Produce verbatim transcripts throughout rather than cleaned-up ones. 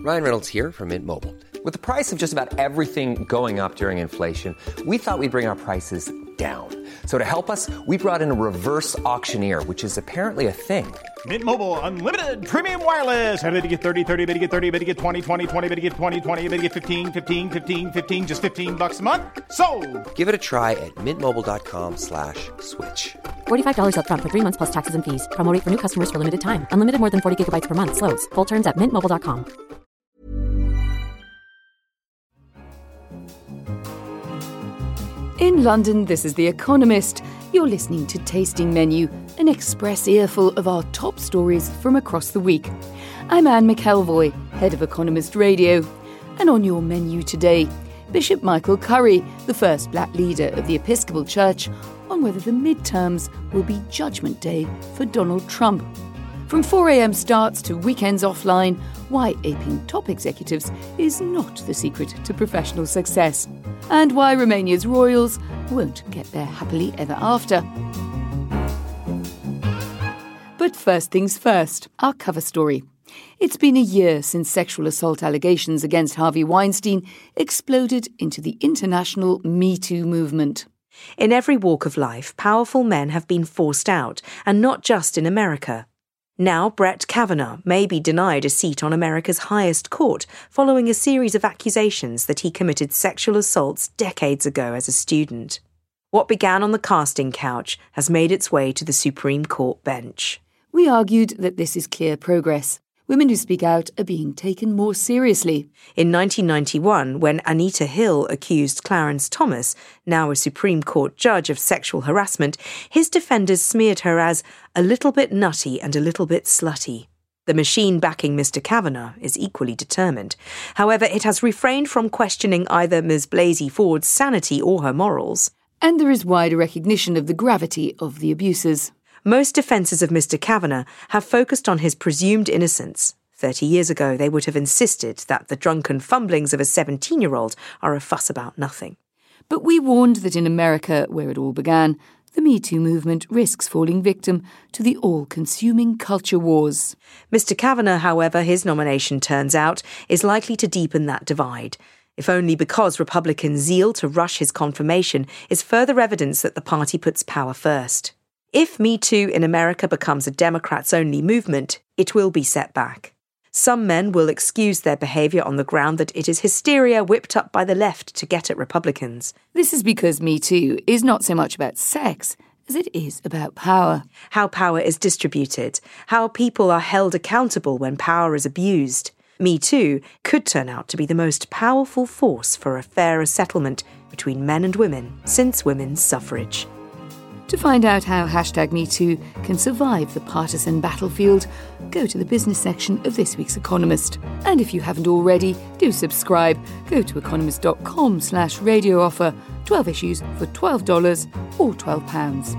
Ryan Reynolds here from Mint Mobile. With the price of just about everything going up during inflation, we thought we'd bring our prices down. So to help us, we brought in a reverse auctioneer, which is apparently a thing. Mint Mobile Unlimited Premium Wireless. How to get thirty, thirty, how to get thirty, how to get twenty, twenty, twenty, how to get twenty, twenty, how to get fifteen, fifteen, fifteen, fifteen, just fifteen bucks a month? Sold! Give it a try at mintmobile.com slash switch. forty-five dollars up front for three months plus taxes and fees. Promo rate for new customers for limited time. Unlimited more than forty gigabytes per month. Slows full terms at mint mobile dot com. In London, this is The Economist. You're listening to Tasting Menu, an express earful of our top stories from across the week. I'm Anne McElvoy, head of Economist Radio. And on your menu today, Bishop Michael Curry, the first black leader of the Episcopal Church, on whether the midterms will be Judgment Day for Donald Trump. From four a.m. starts to weekends offline, why aping top executives is not the secret to professional success. And why Romania's royals won't get there happily ever after. But first things first, our cover story. It's been a year since sexual assault allegations against Harvey Weinstein exploded into the international Me Too movement. In every walk of life, powerful men have been forced out, and not just in America. Now Brett Kavanaugh may be denied a seat on America's highest court following a series of accusations that he committed sexual assaults decades ago as a student. What began on the casting couch has made its way to the Supreme Court bench. We argued that this is clear progress. Women who speak out are being taken more seriously. In nineteen ninety-one, when Anita Hill accused Clarence Thomas, now a Supreme Court judge, of sexual harassment, his defenders smeared her as a little bit nutty and a little bit slutty. The machine backing Mister Kavanaugh is equally determined. However, it has refrained from questioning either Miz Blasey Ford's sanity or her morals. And there is wider recognition of the gravity of the abuses. Most defences of Mister Kavanaugh have focused on his presumed innocence. Thirty years ago, they would have insisted that the drunken fumblings of a seventeen-year-old are a fuss about nothing. But we warned that in America, where it all began, the Me Too movement risks falling victim to the all-consuming culture wars. Mister Kavanaugh, however, his nomination turns out, is likely to deepen that divide, if only because Republican zeal to rush his confirmation is further evidence that the party puts power first. If Me Too in America becomes a Democrats-only movement, it will be set back. Some men will excuse their behaviour on the ground that it is hysteria whipped up by the left to get at Republicans. This is because Me Too is not so much about sex as it is about power. How power is distributed, how people are held accountable when power is abused. Me Too could turn out to be the most powerful force for a fairer settlement between men and women since women's suffrage. To find out how hashtag MeToo can survive the partisan battlefield, go to the business section of this week's Economist. And if you haven't already, do subscribe. Go to economist.com slash radio offer. twelve issues for twelve dollars or twelve pounds.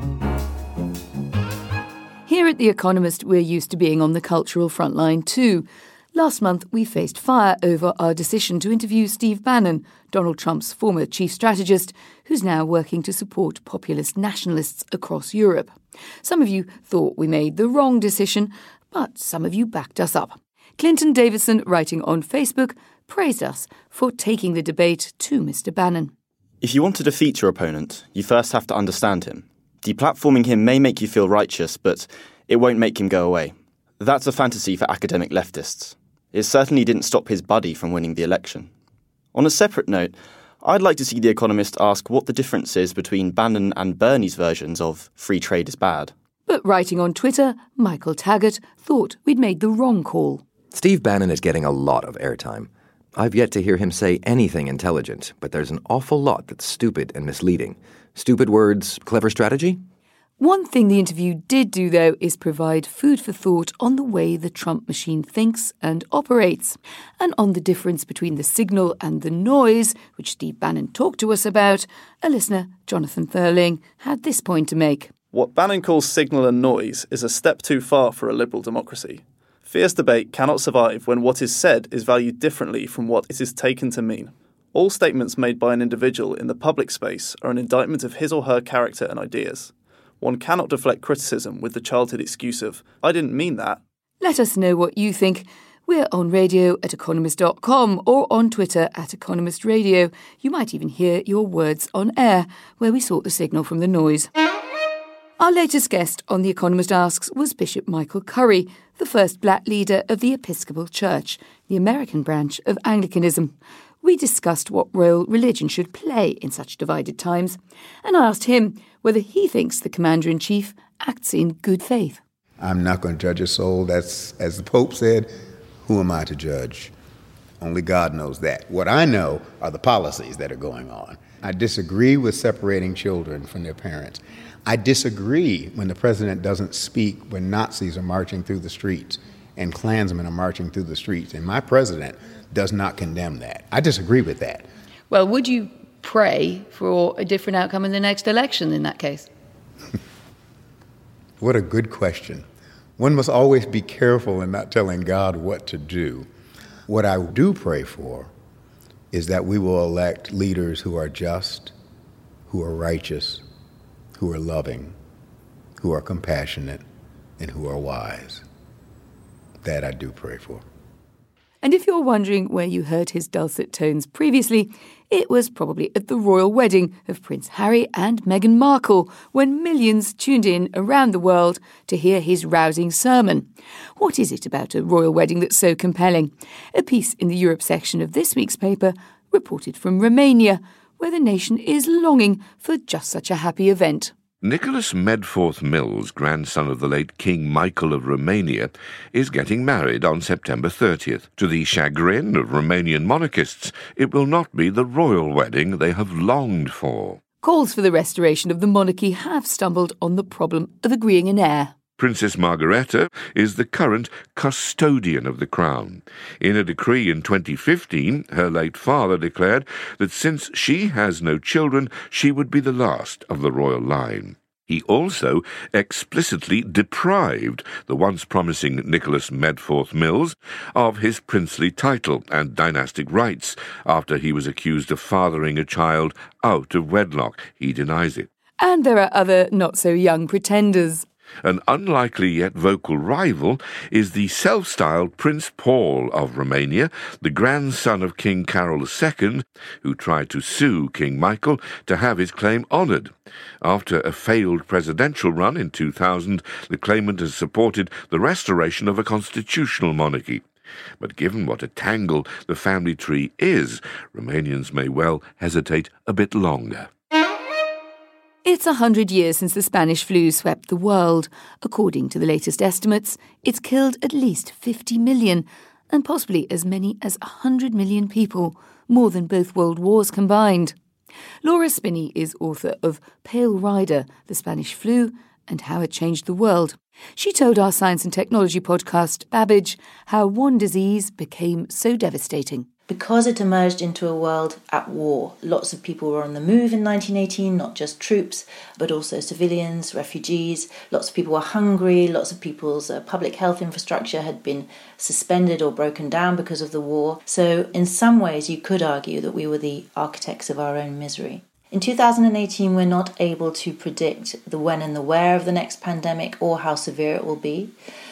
Here at The Economist, we're used to being on the cultural front line too. Last month, we faced fire over our decision to interview Steve Bannon, Donald Trump's former chief strategist, who's now working to support populist nationalists across Europe. Some of you thought we made the wrong decision, but some of you backed us up. Clinton Davidson, writing on Facebook, praised us for taking the debate to Mister Bannon. If you want to defeat your opponent, you first have to understand him. Deplatforming him may make you feel righteous, but it won't make him go away. That's a fantasy for academic leftists. It certainly didn't stop his buddy from winning the election. On a separate note, I'd like to see The Economist ask what the difference is between Bannon and Bernie's versions of free trade is bad. But writing on Twitter, Michael Taggart thought we'd made the wrong call. Steve Bannon is getting a lot of airtime. I've yet to hear him say anything intelligent, but there's an awful lot that's stupid and misleading. Stupid words, clever strategy? One thing the interview did do, though, is provide food for thought on the way the Trump machine thinks and operates, and on the difference between the signal and the noise, which Steve Bannon talked to us about. A listener, Jonathan Thurling, had this point to make. What Bannon calls signal and noise is a step too far for a liberal democracy. Fierce debate cannot survive when what is said is valued differently from what it is taken to mean. All statements made by an individual in the public space are an indictment of his or her character and ideas. One cannot deflect criticism with the childhood excuse of, I didn't mean that. Let us know what you think. We're on radio at economist dot com or on Twitter at Economist Radio. You might even hear your words on air, where we sort the signal from the noise. Our latest guest on The Economist Asks was Bishop Michael Curry, the first black leader of the Episcopal Church, the American branch of Anglicanism. We discussed what role religion should play in such divided times, and I asked him whether he thinks the Commander-in-Chief acts in good faith. I'm not going to judge a soul. That's, as the Pope said, who am I to judge? Only God knows that. What I know are the policies that are going on. I disagree with separating children from their parents. I disagree when the president doesn't speak when Nazis are marching through the streets and Klansmen are marching through the streets. And my president does not condemn that. I disagree with that. Well, would you pray for a different outcome in the next election in that case? What a good question. One must always be careful in not telling God what to do. What I do pray for is that we will elect leaders who are just, who are righteous, who are loving, who are compassionate, and who are wise. That I do pray for. And if you're wondering where you heard his dulcet tones previously, it was probably at the royal wedding of Prince Harry and Meghan Markle, when millions tuned in around the world to hear his rousing sermon. What is it about a royal wedding that's so compelling? A piece in the Europe section of this week's paper reported from Romania, where the nation is longing for just such a happy event. Nicholas Medforth-Mills, grandson of the late King Michael of Romania, is getting married on September thirtieth. To the chagrin of Romanian monarchists, it will not be the royal wedding they have longed for. Calls for the restoration of the monarchy have stumbled on the problem of agreeing an heir. Princess Margareta is the current custodian of the crown. In a decree in twenty fifteen, her late father declared that since she has no children, she would be the last of the royal line. He also explicitly deprived the once promising Nicholas Medforth-Mills of his princely title and dynastic rights after he was accused of fathering a child out of wedlock. He denies it. And there are other not-so-young pretenders. An unlikely yet vocal rival is the self-styled Prince Paul of Romania, the grandson of King Carol the Second, who tried to sue King Michael to have his claim honoured. After a failed presidential run in two thousand, the claimant has supported the restoration of a constitutional monarchy. But given what a tangle the family tree is, Romanians may well hesitate a bit longer. It's a hundred years since the Spanish flu swept the world. According to the latest estimates, it's killed at least fifty million, and possibly as many as one hundred million people, more than both world wars combined. Laura Spinney is author of Pale Rider, The Spanish Flu and How It Changed the World. She told our science and technology podcast, Babbage, how one disease became so devastating. Because it emerged into a world at war. Lots of people were on the move in nineteen eighteen, not just troops, but also civilians, refugees. Lots of people were hungry. Lots of people's uh, public health infrastructure had been suspended or broken down because of the war. So in some ways, you could argue that we were the architects of our own misery. In two thousand eighteen, we're not able to predict the when and the where of the next pandemic or how severe it will be.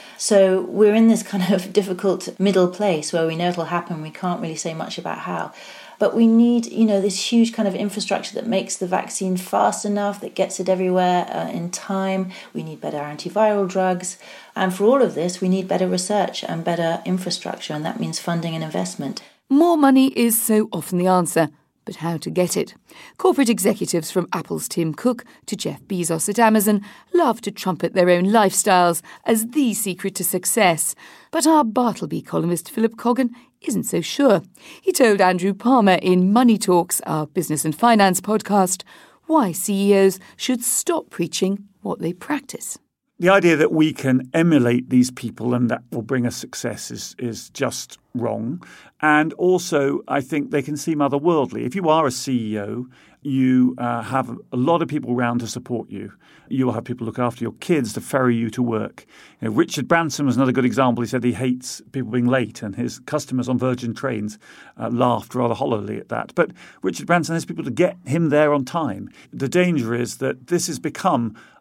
So we're in this kind of difficult middle place where we know it'll happen. We can't really say much about how. But we need, you know, this huge kind of infrastructure that makes the vaccine fast enough, that gets it everywhere uh, in time. We need better antiviral drugs. And for all of this, we need better research and better infrastructure. And that means funding and investment. More money is so often the answer. But how to get it? Corporate executives from Apple's Tim Cook to Jeff Bezos at Amazon love to trumpet their own lifestyles as the secret to success. But our Bartleby columnist Philip Coggan isn't so sure. He told Andrew Palmer in Money Talks, our business and finance podcast, why C E Os should stop preaching what they practice. The idea that we can emulate these people and that will bring us success is, is just wrong. And also, I think they can seem otherworldly. If you are a C E O, you uh, have a lot of people around to support you. You will have people look after your kids to ferry you to work. You know, Richard Branson was another good example. He said he hates people being late, and his customers on Virgin Trains uh, laughed rather hollowly at that. But Richard Branson has people to get him there on time. The danger is that this has become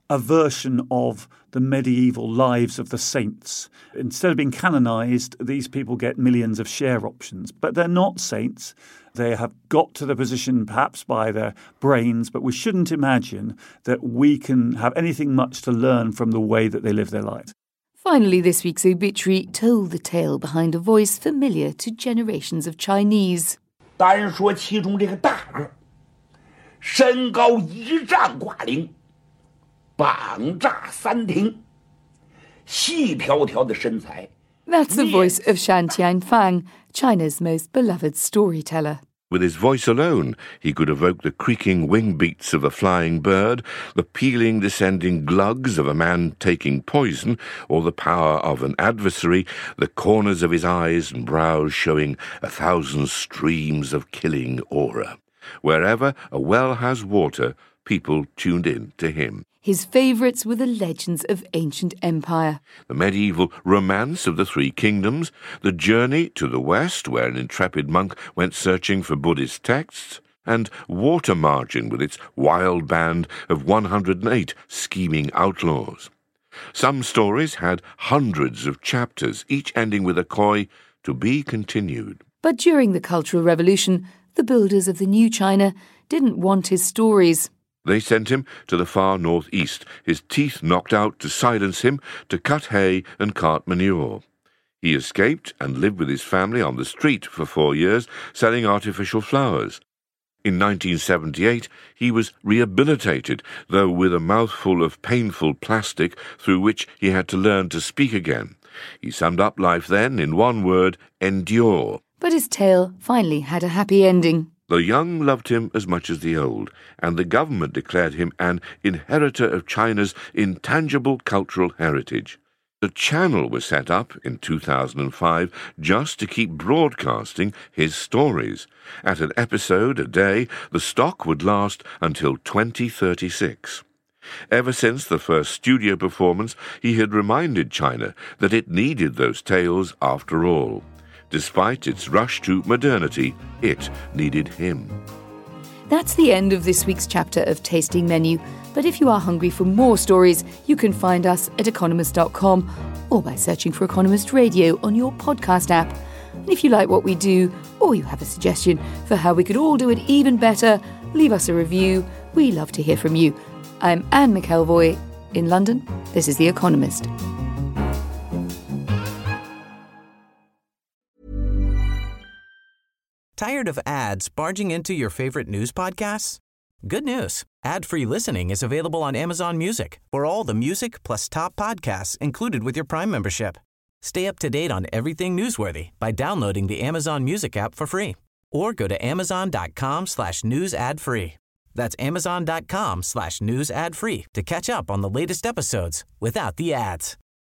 a version of the medieval lives of the saints. Instead of being canonized, these people get millions of share options. But they're not saints. They have got to the position perhaps by their brains, but we shouldn't imagine that we can have anything much to learn from the way that they live their lives. Finally, this week's obituary told the tale behind a voice familiar to generations of Chinese. 达人说其中这个大个身高一丈挂零，膀炸三庭，细条条的身材。 That's the voice of Shan Tianfang, China's most beloved storyteller. With his voice alone, he could evoke the creaking wing beats of a flying bird, the pealing descending glugs of a man taking poison, or the power of an adversary, the corners of his eyes and brows showing a thousand streams of killing aura. Wherever a well has water, people tuned in to him. His favourites were the legends of ancient empire. The medieval romance of the Three Kingdoms, the journey to the west where an intrepid monk went searching for Buddhist texts, and Water Margin with its wild band of one hundred eight scheming outlaws. Some stories had hundreds of chapters, each ending with a coy, to be continued. But during the Cultural Revolution, the builders of the new China didn't want his stories. They sent him to the far northeast, his teeth knocked out to silence him, to cut hay and cart manure. He escaped and lived with his family on the street for four years, selling artificial flowers. In nineteen seventy-eight, he was rehabilitated, though with a mouthful of painful plastic through which he had to learn to speak again. He summed up life then in one word, endure. But his tale finally had a happy ending. The young loved him as much as the old, and the government declared him an inheritor of China's intangible cultural heritage. The channel was set up in two thousand five just to keep broadcasting his stories. At an episode a day, the stock would last until twenty thirty-six. Ever since the first studio performance, he had reminded China that it needed those tales after all. Despite its rush to modernity, it needed him. That's the end of this week's chapter of Tasting Menu. But if you are hungry for more stories, you can find us at economist dot com or by searching for Economist Radio on your podcast app. And if you like what we do, or you have a suggestion for how we could all do it even better, leave us a review. We love to hear from you. I'm Anne McElvoy. In London, this is The Economist. Tired of ads barging into your favorite news podcasts? Good news. Ad-free listening is available on Amazon Music for all the music plus top podcasts included with your Prime membership. Stay up to date on everything newsworthy by downloading the Amazon Music app for free or go to amazon.com slash news ad free. That's amazon.com slash news ad free to catch up on the latest episodes without the ads.